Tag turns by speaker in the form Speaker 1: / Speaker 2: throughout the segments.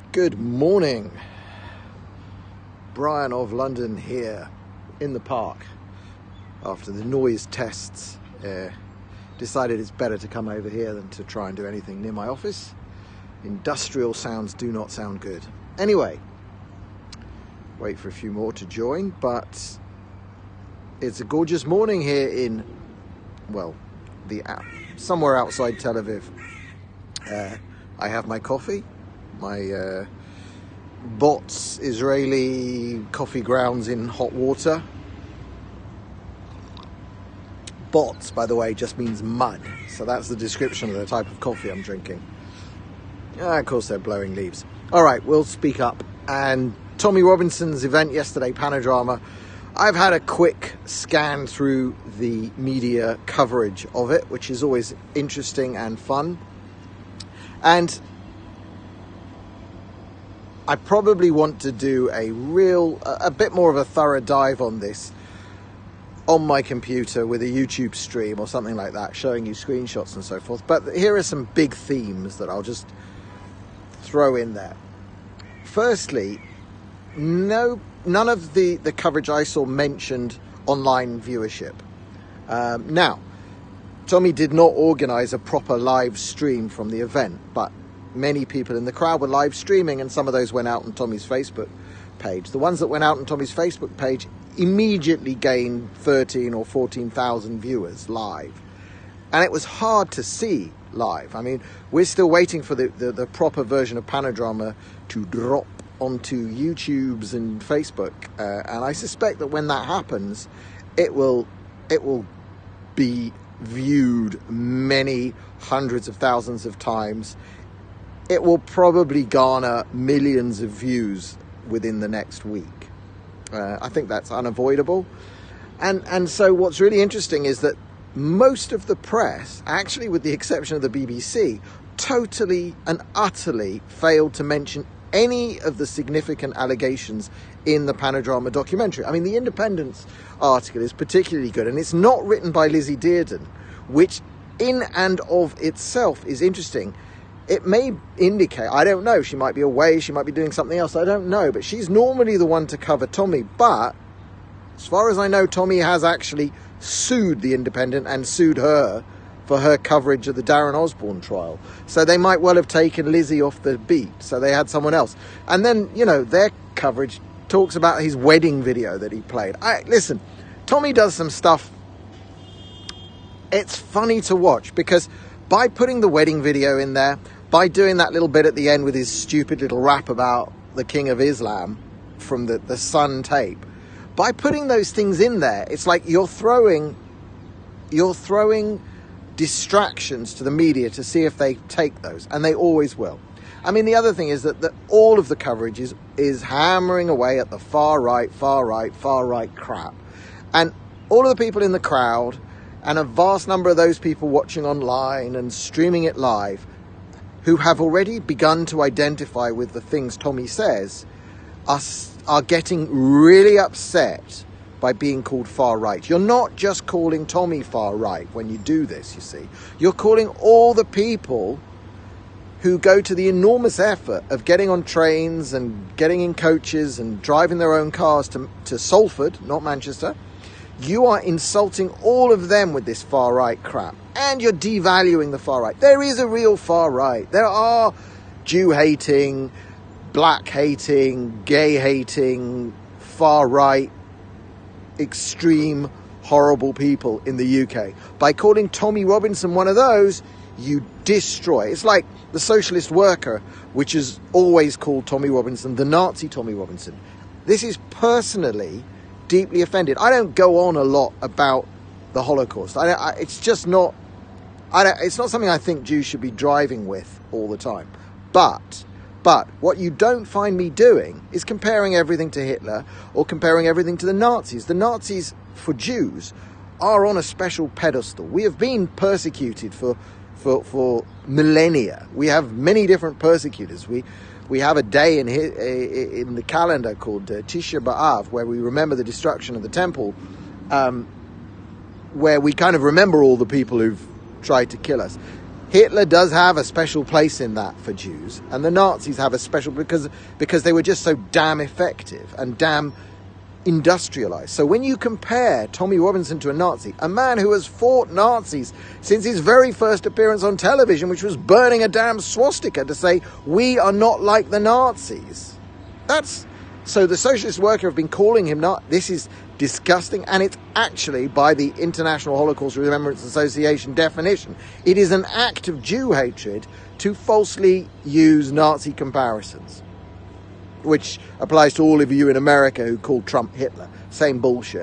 Speaker 1: Good morning. Brian of London here in the park after the noise tests. Decided it's better to come over here than to try and do anything near my office. Industrial sounds do not sound good. Anyway, wait for a few more to join, but it's a gorgeous morning here in, well, somewhere outside Tel Aviv. I have my coffee, my Bots Israeli coffee grounds in hot water. Bots, by the way, just means mud, so that's the description of the type of coffee I'm drinking. Of course, they're blowing leaves. All right, we'll speak up. And Tommy Robinson's event yesterday, Panodrama, I've had a quick scan through the media coverage of it, which is always interesting and fun. And I probably want to do a bit more of a thorough dive on this on my computer with a YouTube stream or something like that, showing you screenshots and so forth. But here are some big themes that I'll just throw in there. Firstly, none of the coverage I saw mentioned online viewership. Now, Tommy did not organise a proper live stream from the event, but many people in the crowd were live streaming, and some of those went out on Tommy's Facebook page. The ones that went out on Tommy's Facebook page immediately gained 13 or 14,000 viewers live. And it was hard to see live. I mean, we're still waiting for the proper version of Panodrama to drop onto YouTube's and Facebook. And I suspect that when that happens, it will be viewed many hundreds of thousands of times. It will probably garner millions of views within the next week. I think that's unavoidable. And so what's really interesting is that most of the press, actually with the exception of the BBC, totally and utterly failed to mention any of the significant allegations in the Panodrama documentary. I mean, the Independence article is particularly good, and it's not written by Lizzie Dearden, which in and of itself is interesting. It may indicate, I don't know, she might be away, she might be doing something else, I don't know, but she's normally the one to cover Tommy. But as far as I know, Tommy has actually sued the Independent and sued her for her coverage of the Darren Osborne trial. So they might well have taken Lizzie off the beat, so they had someone else. And then, their coverage talks about his wedding video that he played. Listen, Tommy does some stuff. It's funny to watch, because by putting the wedding video in there, by doing that little bit at the end with his stupid little rap about the King of Islam from the Sun tape, by putting those things in there, it's like you're throwing distractions to the media to see if they take those, and they always will. I mean, the other thing is that all of the coverage is hammering away at the far right crap. And all of the people in the crowd, and a vast number of those people watching online and streaming it live, who have already begun to identify with the things Tommy says, are getting really upset by being called far right. You're not just calling Tommy far right when you do this, you see. You're calling all the people who go to the enormous effort of getting on trains and getting in coaches and driving their own cars to Salford, not Manchester. You are insulting all of them with this far right crap, and you're devaluing the far right. There is a real far right. There are Jew-hating, black-hating, gay-hating, far right, extreme, horrible people in the UK. By calling Tommy Robinson one of those, you destroy. It's like the Socialist Worker, which is always called Tommy Robinson, the Nazi Tommy Robinson. This is personally deeply offended. I don't go on a lot about the Holocaust. It's just not. It's not something I think Jews should be driving with all the time. But what you don't find me doing is comparing everything to Hitler or comparing everything to the Nazis. The Nazis, for Jews, are on a special pedestal. We have been persecuted for millennia. We have many different persecutors. We have a day in the calendar called Tisha B'Av, where we remember the destruction of the temple, where we kind of remember all the people who've tried to kill us. Hitler does have a special place in that for Jews, and the Nazis have a special because they were just so damn effective and damn industrialized. So when you compare Tommy Robinson to a Nazi, a man who has fought Nazis since his very first appearance on television, which was burning a damn swastika to say, we are not like the Nazis. So the Socialist Worker have been calling him this is disgusting, and it's actually, by the International Holocaust Remembrance Association definition, it is an act of Jew hatred to falsely use Nazi comparisons, which applies to all of you in America who call Trump Hitler. Same bullshit.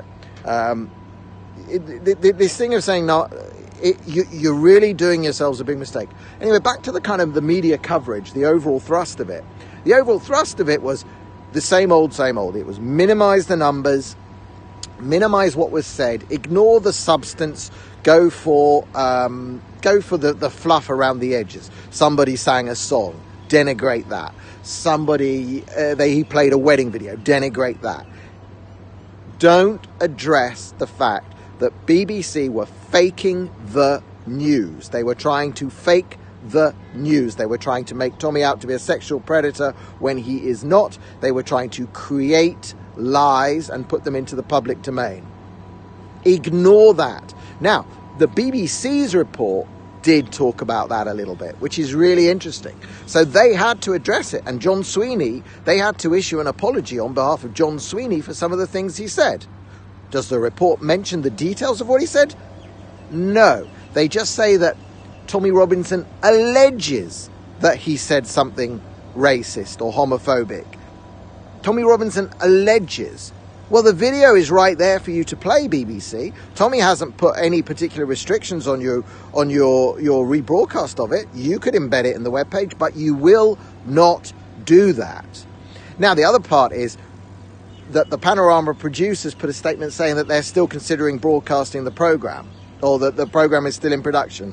Speaker 1: This thing of saying you're really doing yourselves a big mistake. Anyway, back to the kind of the media coverage, the overall thrust of it. The overall thrust of it was the same old, same old. It was minimize the numbers, minimize what was said, ignore the substance, go for the fluff around the edges. Somebody sang a song, denigrate that. He played a wedding video, denigrate that. Don't address the fact that BBC were faking the news. They were trying to fake the news. They were trying to make Tommy out to be a sexual predator when he is not. They were trying to create lies and put them into the public domain. Ignore that. Now, the BBC's report did talk about that a little bit, which is really interesting. So they had to address it, and John Sweeney, they had to issue an apology on behalf of John Sweeney for some of the things he said. Does the report mention the details of what he said? No. They just say that Tommy Robinson alleges that he said something racist or homophobic. Tommy Robinson alleges. Well, the video is right there for you to play, BBC. Tommy hasn't put any particular restrictions on your rebroadcast of it. You could embed it in the webpage, but you will not do that. Now, the other part is that the Panorama producers put a statement saying that they're still considering broadcasting the programme, or that the programme is still in production.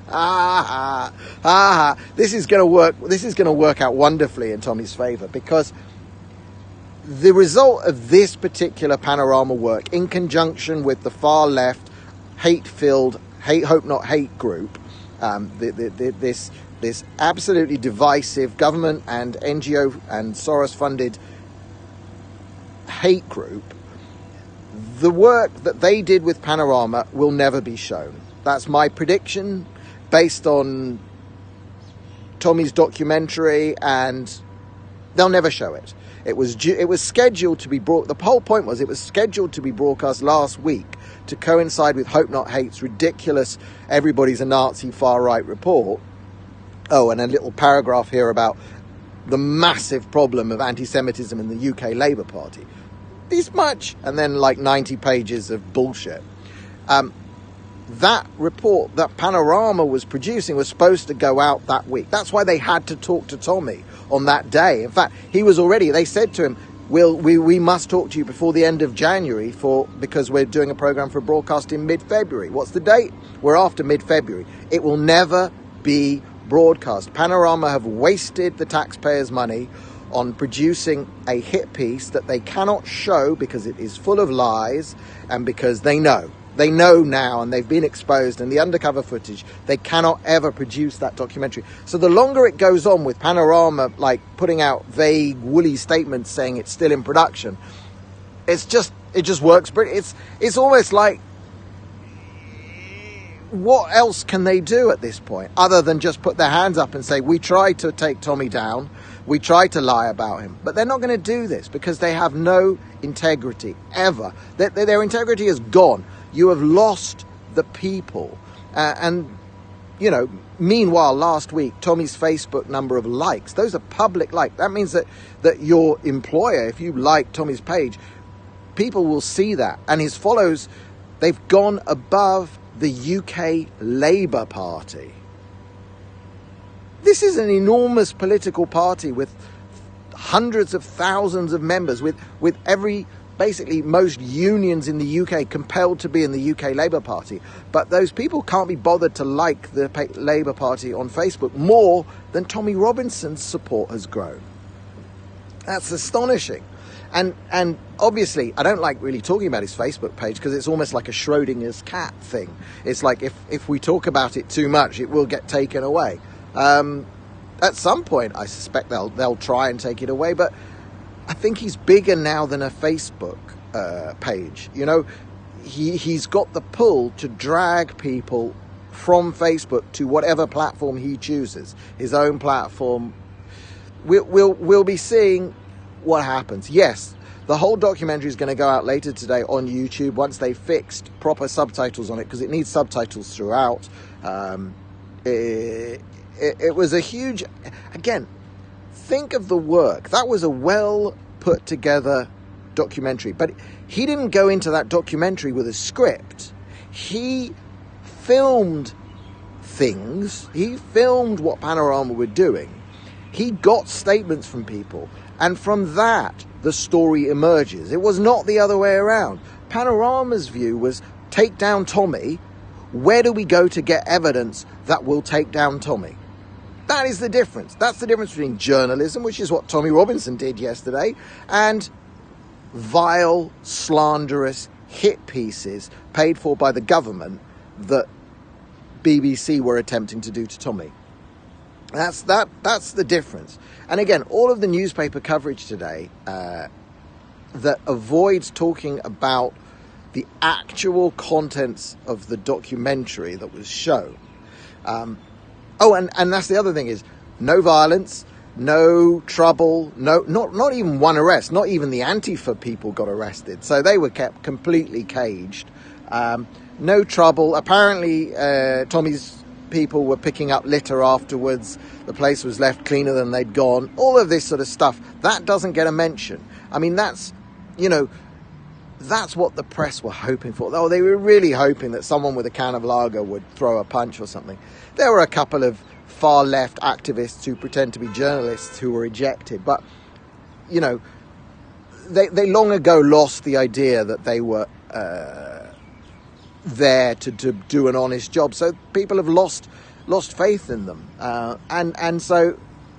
Speaker 1: This is going to work. This is going to work out wonderfully in Tommy's favour, because the result of this particular Panorama work, in conjunction with the far left, hate-filled, Hope Not Hate group, this absolutely divisive government and NGO and Soros-funded hate group, the work that they did with Panorama will never be shown. That's my prediction, based on Tommy's documentary, and they'll never show it. It was scheduled to be the whole point was it was scheduled to be broadcast last week to coincide with Hope Not Hate's ridiculous "everybody's a Nazi" far-right report. Oh, and a little paragraph here about the massive problem of anti-Semitism in the UK Labour Party. This much, and then like 90 pages of bullshit. That report that Panorama was producing was supposed to go out that week. That's why they had to talk to Tommy on that day. In fact, they said to him, we must talk to you before the end of January because we're doing a programme for broadcast in mid-February. What's the date? We're after mid-February. It will never be broadcast. Panorama have wasted the taxpayers' money on producing a hit piece that they cannot show because it is full of lies, and because they know now, and they've been exposed, and the undercover footage, they cannot ever produce that documentary. So the longer it goes on with Panorama, like putting out vague, woolly statements saying it's still in production, it just works. But it's almost like, what else can they do at this point other than just put their hands up and say, we tried to take Tommy down, we tried to lie about him? But they're not going to do this because they have no integrity ever. Their integrity is gone. You have lost the people. Meanwhile, last week, Tommy's Facebook number of likes, those are public likes. That means that your employer, if you like Tommy's page, people will see that. And his follows, they've gone above the UK Labour Party. This is an enormous political party with hundreds of thousands of members, with basically most unions in the UK compelled to be in the UK Labour Party. But those people can't be bothered to like the Labour Party on Facebook more than Tommy Robinson's support has grown. That's astonishing. And obviously, I don't like really talking about his Facebook page because it's almost like a Schrodinger's cat thing. It's like if we talk about it too much, it will get taken away. At some point, I suspect they'll try and take it away, but I think he's bigger now than a Facebook page. You know, he's got the pull to drag people from Facebook to whatever platform he chooses, his own platform. We'll be seeing what happens. Yes, the whole documentary is going to go out later today on YouTube once they fixed proper subtitles on it, because it needs subtitles throughout. It was a huge... Again, think of the work. That was a well put together documentary, but he didn't go into that documentary with a script. He filmed things. He filmed what Panorama were doing. He got statements from people, and from that the story emerges. It was not the other way around. Panorama's view was take down Tommy. Where do we go to get evidence that will take down Tommy? That is the difference. That's the difference between journalism, which is what Tommy Robinson did yesterday, and vile, slanderous hit pieces paid for by the government that BBC were attempting to do to Tommy. That's the difference. And again, all of the newspaper coverage today that avoids talking about the actual contents of the documentary that was shown. And that's the other thing is no violence, no trouble, not even one arrest, not even the Antifa people got arrested. So they were kept completely caged. No trouble. Apparently, Tommy's people were picking up litter afterwards. The place was left cleaner than they'd gone. All of this sort of stuff, that doesn't get a mention. I mean, that's what the press were hoping for. Oh, they were really hoping that someone with a can of lager would throw a punch or something. There were a couple of far left activists who pretend to be journalists who were ejected, but they long ago lost the idea that they were there to do an honest job. So people have lost faith in them, and so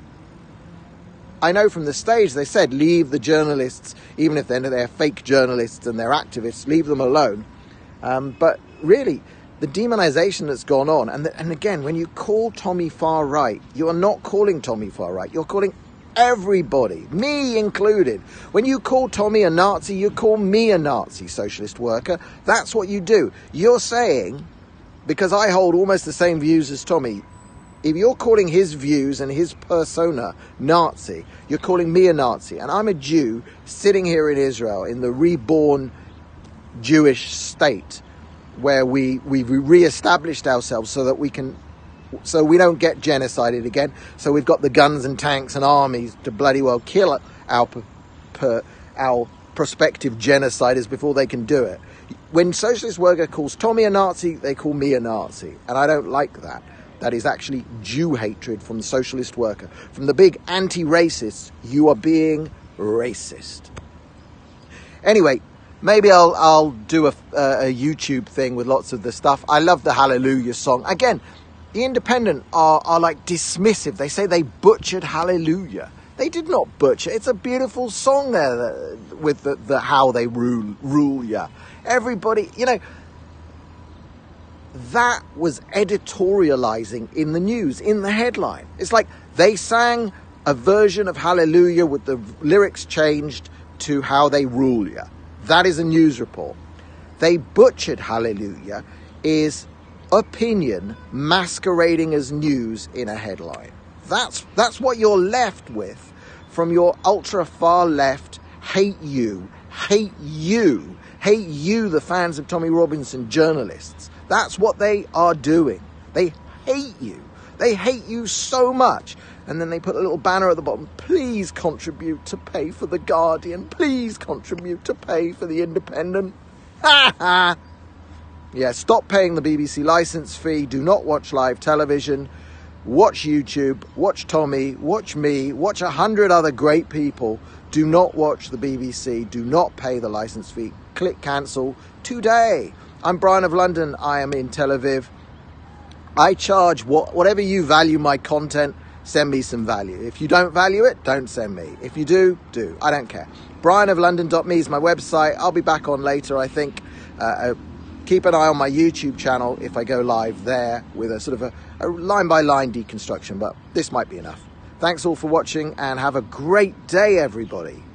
Speaker 1: I know from the stage they said leave the journalists, even if they're fake journalists and they're activists, leave them alone. But really, the demonization that's gone on, and again, when you call Tommy far right, you are not calling Tommy far right. You're calling everybody, me included. When you call Tommy a Nazi, you call me a Nazi, socialist worker. That's what you do. You're saying, because I hold almost the same views as Tommy, if you're calling his views and his persona Nazi, you're calling me a Nazi. And I'm a Jew sitting here in Israel in the reborn Jewish state where we've re-established ourselves so that we don't get genocided again. So we've got the guns and tanks and armies to bloody well kill our prospective genociders before they can do it. When Socialist Worker calls Tommy a Nazi, they call me a Nazi. And I don't like that. That is actually Jew hatred from the Socialist Worker. From the big anti-racists, you are being racist. Anyway, maybe I'll do a YouTube thing with lots of the stuff. I love the Hallelujah song. Again, the Independent are like dismissive. They say they butchered Hallelujah. They did not butcher. It's a beautiful song there with the how they rule ya. Everybody, that was editorializing in the news, in the headline. It's like they sang a version of Hallelujah with the lyrics changed to how they rule ya. That is a news report. They butchered Hallelujah is opinion masquerading as news in a headline. That's what you're left with from your ultra far left hate you, the fans of Tommy Robinson journalists. That's what they are doing. They hate you. They hate you so much. And then they put a little banner at the bottom. Please contribute to pay for The Guardian. Please contribute to pay for The Independent. Ha ha. Yeah, stop paying the BBC licence fee. Do not watch live television. Watch YouTube. Watch Tommy. Watch me. Watch 100 other great people. Do not watch the BBC. Do not pay the licence fee. Click cancel today. I'm Brian of London. I am in Tel Aviv. I charge whatever you value my content. send me some value. If you don't value it, don't send me. If you do, do. I don't care. brianoflondon.me is my website. I'll be back on later, I think. Keep an eye on my YouTube channel if I go live there with a sort of a line-by-line deconstruction, but this might be enough. Thanks all for watching, and have a great day, everybody.